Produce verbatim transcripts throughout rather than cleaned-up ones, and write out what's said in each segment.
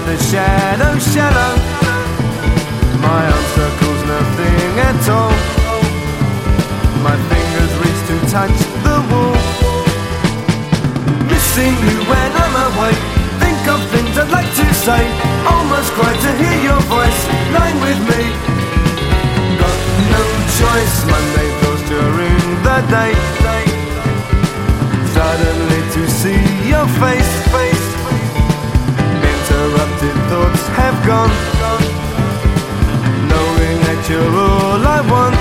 the shadow shallow. My arm circles nothing at all. My fingers reach to touch the wall. Missing you when I'm away. Think of things I'd like to say. Almost cry to hear your voice lying with me. Got no choice. Monday thoughts during the day. Suddenly to see your face, face. Interrupted thoughts have gone. Knowing that you're all I want.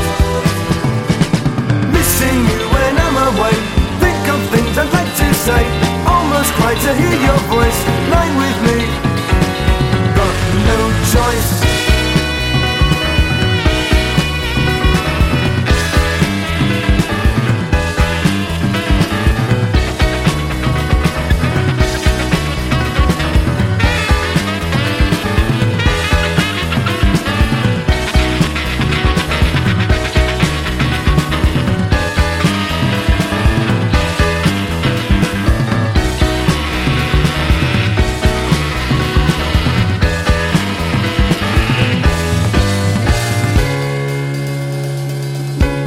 Missing you when I'm away. Think of things I'd like to say. Almost cry to hear your voice lying with me. Got no choice.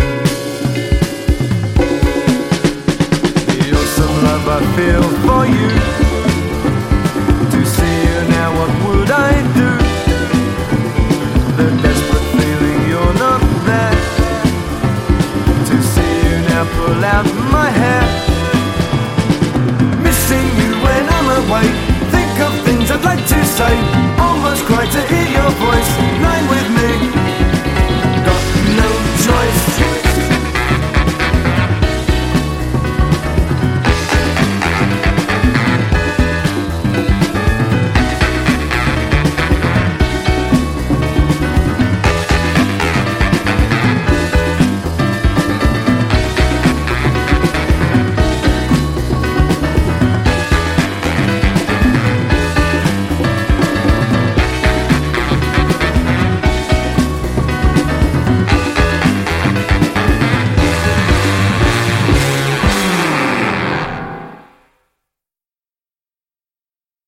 I feel for you.